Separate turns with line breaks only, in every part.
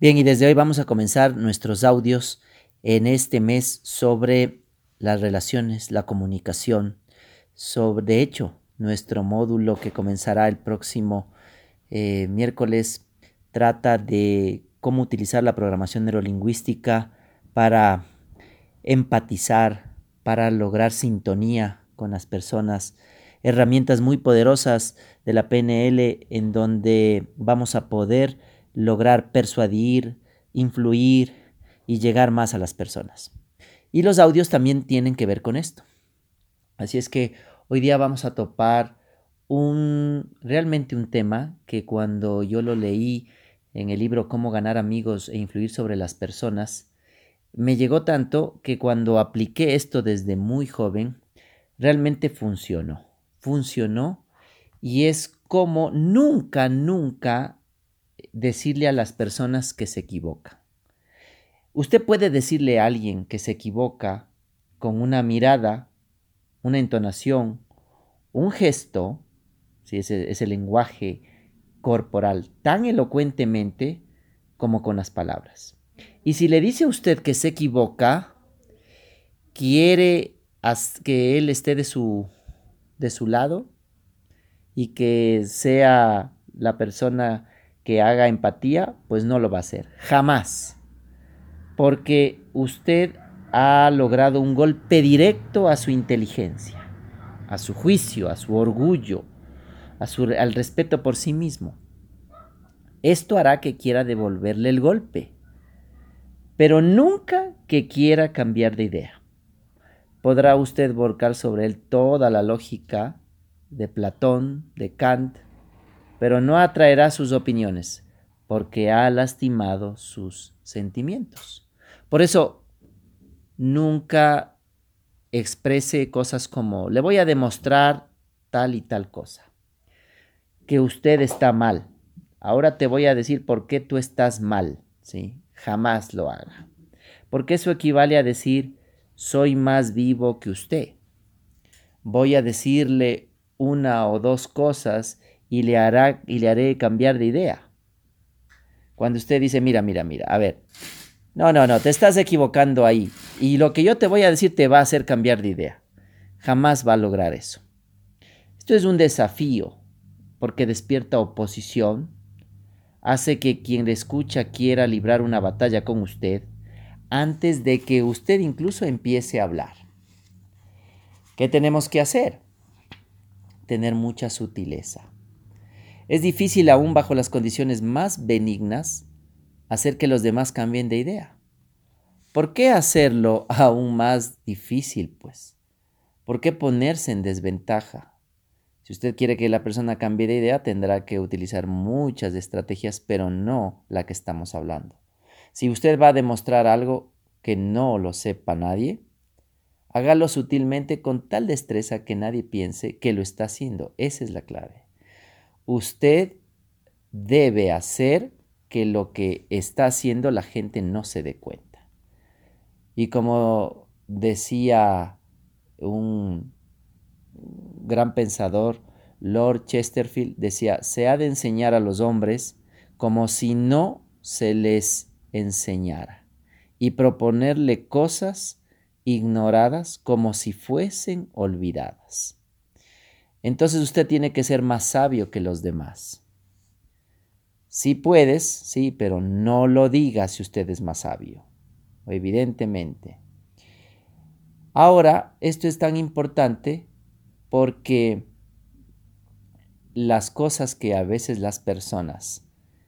Bien, y desde hoy vamos a comenzar nuestros audios en este mes sobre las relaciones, la comunicación, de hecho, nuestro módulo que comenzará el próximo miércoles trata de cómo utilizar la programación neurolingüística para empatizar, para lograr sintonía con las personas, herramientas muy poderosas de la PNL en donde vamos a poder lograr persuadir, influir y llegar más a las personas. Y los audios también tienen que ver con esto. Así es que hoy día vamos a topar realmente un tema que cuando yo lo leí en el libro Cómo ganar amigos e influir sobre las personas, me llegó tanto que cuando apliqué esto desde muy joven, realmente funcionó. Funcionó y es como nunca decirle a las personas que se equivocan. Usted puede decirle a alguien que se equivoca con una mirada, una entonación, un gesto, ¿sí? ese lenguaje corporal tan elocuentemente como con las palabras. Y si le dice a usted que se equivoca, quiere que él esté de su lado y que sea la persona que haga empatía, pues no lo va a hacer. Jamás. Porque usted ha logrado un golpe directo a su inteligencia, a su juicio, a su orgullo, al respeto por sí mismo. Esto hará que quiera devolverle el golpe, pero nunca que quiera cambiar de idea. Podrá usted volcar sobre él toda la lógica de Platón, de Kant, pero no atraerá sus opiniones, porque ha lastimado sus sentimientos. Por eso, nunca exprese cosas como, le voy a demostrar tal y tal cosa, que usted está mal. Ahora te voy a decir por qué tú estás mal, ¿sí? Jamás lo haga. Porque eso equivale a decir, soy más vivo que usted. Voy a decirle una o dos cosas y le haré cambiar de idea. Cuando usted dice, mira, a ver, no, te estás equivocando ahí. Y lo que yo te voy a decir te va a hacer cambiar de idea. Jamás va a lograr eso. Esto es un desafío porque despierta oposición, hace que quien le escucha quiera librar una batalla con usted antes de que usted incluso empiece a hablar. ¿Qué tenemos que hacer? Tener mucha sutileza. Es difícil aún bajo las condiciones más benignas hacer que los demás cambien de idea. ¿Por qué hacerlo aún más difícil, pues? ¿Por qué ponerse en desventaja? Si usted quiere que la persona cambie de idea, tendrá que utilizar muchas estrategias, pero no la que estamos hablando. Si usted va a demostrar algo que no lo sepa nadie, hágalo sutilmente con tal destreza que nadie piense que lo está haciendo. Esa es la clave. Usted debe hacer que lo que está haciendo la gente no se dé cuenta. Y como decía un gran pensador, Lord Chesterfield, decía, se ha de enseñar a los hombres como si no se les enseñara y proponerle cosas ignoradas como si fuesen olvidadas. Entonces usted tiene que ser más sabio que los demás. Sí puedes, sí, pero no lo diga si usted es más sabio, evidentemente. Ahora, esto es tan importante porque las cosas que a veces las personas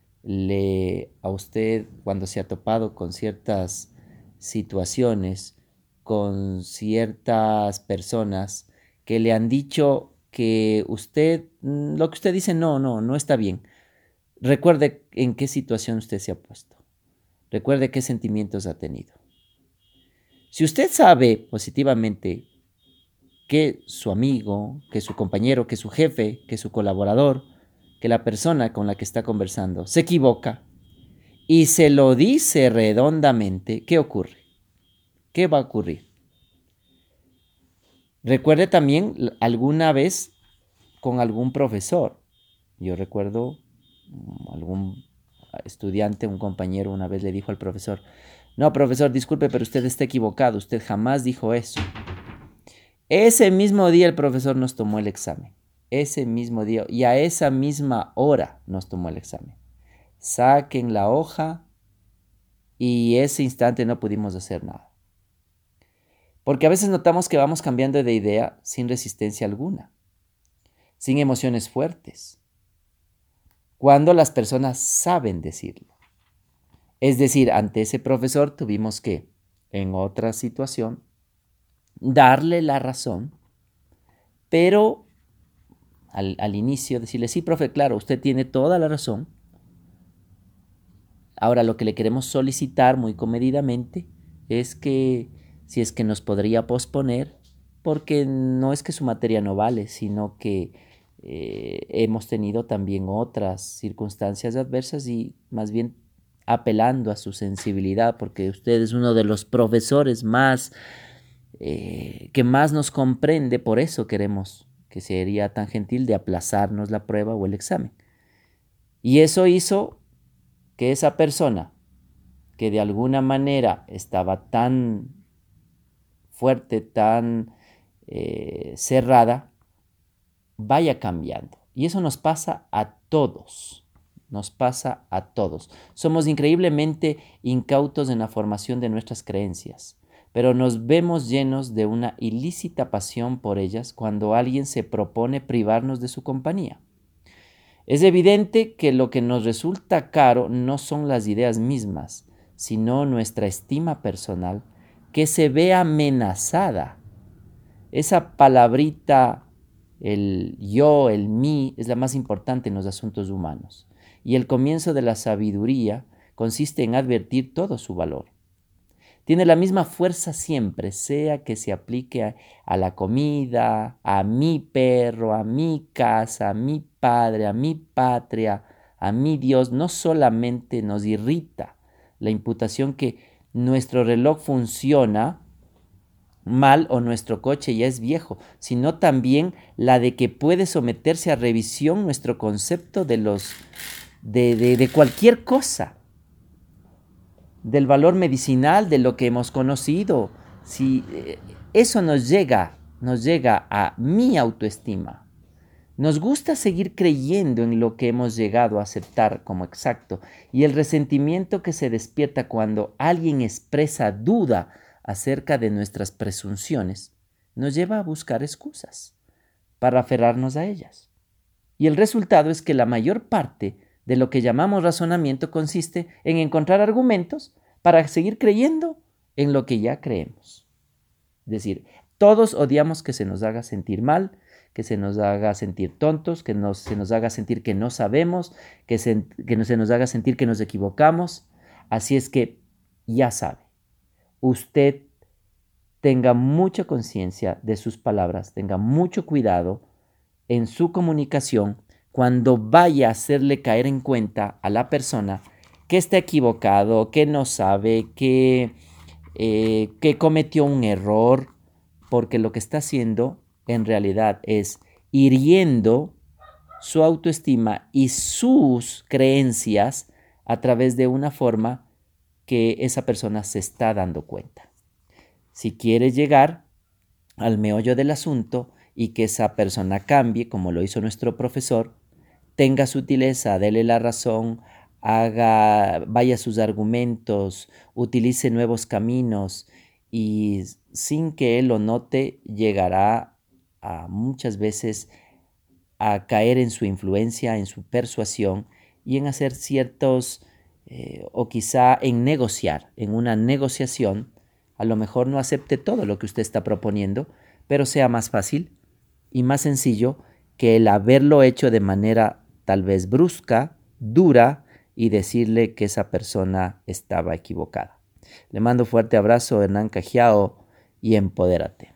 a usted cuando se ha topado con ciertas situaciones, con ciertas personas que le han dicho que lo que usted dice no está bien. Recuerde en qué situación usted se ha puesto. Recuerde qué sentimientos ha tenido. Si usted sabe positivamente que su amigo, que su compañero, que su jefe, que su colaborador, que la persona con la que está conversando se equivoca y se lo dice redondamente, ¿qué ocurre? ¿Qué va a ocurrir? Recuerde también alguna vez con algún profesor. Yo recuerdo estudiante, un compañero, una vez le dijo al profesor: no, profesor, disculpe, pero usted está equivocado, usted jamás dijo eso. Ese mismo día el profesor nos tomó el examen. Ese mismo día y a esa misma hora nos tomó el examen. Saquen la hoja y ese instante no pudimos hacer nada. Porque a veces notamos que vamos cambiando de idea sin resistencia alguna, sin emociones fuertes, cuando las personas saben decirlo. Es decir, ante ese profesor tuvimos que, en otra situación, darle la razón, pero al inicio decirle: sí, profe, claro, usted tiene toda la razón. Ahora lo que le queremos solicitar muy comedidamente es que si es que nos podría posponer, porque no es que su materia no vale, sino que hemos tenido también otras circunstancias adversas y más bien apelando a su sensibilidad, porque usted es uno de los profesores más que más nos comprende, por eso queremos que sería tan gentil de aplazarnos la prueba o el examen. Y eso hizo que esa persona que de alguna manera estaba tan fuerte, tan cerrada, vaya cambiando. Y eso nos pasa a todos, nos pasa a todos. Somos increíblemente incautos en la formación de nuestras creencias, pero nos vemos llenos de una ilícita pasión por ellas cuando alguien se propone privarnos de su compañía. Es evidente que lo que nos resulta caro no son las ideas mismas, sino nuestra estima personal, que se ve amenazada. Esa palabrita, el yo, el mí, es la más importante en los asuntos humanos. Y el comienzo de la sabiduría consiste en advertir todo su valor. Tiene la misma fuerza siempre, sea que se aplique a la comida, a mi perro, a mi casa, a mi padre, a mi patria, a mi Dios. No solamente nos irrita la imputación que nuestro reloj funciona mal o nuestro coche ya es viejo, sino también la de que puede someterse a revisión nuestro concepto de cualquier cosa, del valor medicinal, de lo que hemos conocido. Si eso nos llega a mi autoestima, nos gusta seguir creyendo en lo que hemos llegado a aceptar como exacto, y el resentimiento que se despierta cuando alguien expresa duda acerca de nuestras presunciones nos lleva a buscar excusas para aferrarnos a ellas. Y el resultado es que la mayor parte de lo que llamamos razonamiento consiste en encontrar argumentos para seguir creyendo en lo que ya creemos. Es decir, todos odiamos que se nos haga sentir mal, que se nos haga sentir tontos, se nos haga sentir que no sabemos, que se nos haga sentir que nos equivocamos. Así es que ya sabe, usted tenga mucha conciencia de sus palabras, tenga mucho cuidado en su comunicación cuando vaya a hacerle caer en cuenta a la persona que está equivocado, que no sabe, que cometió un error, porque lo que está haciendo en realidad es hiriendo su autoestima y sus creencias a través de una forma que esa persona se está dando cuenta. Si quiere llegar al meollo del asunto y que esa persona cambie, como lo hizo nuestro profesor, tenga sutileza, dele la razón, vaya sus argumentos, utilice nuevos caminos y sin que él lo note llegará a muchas veces a caer en su influencia, en su persuasión y en hacer ciertos, o quizá en negociar, en una negociación. A lo mejor no acepte todo lo que usted está proponiendo, pero sea más fácil y más sencillo que el haberlo hecho de manera tal vez brusca, dura, y decirle que esa persona estaba equivocada. Le mando un fuerte abrazo, Hernán Cajiao, y empodérate.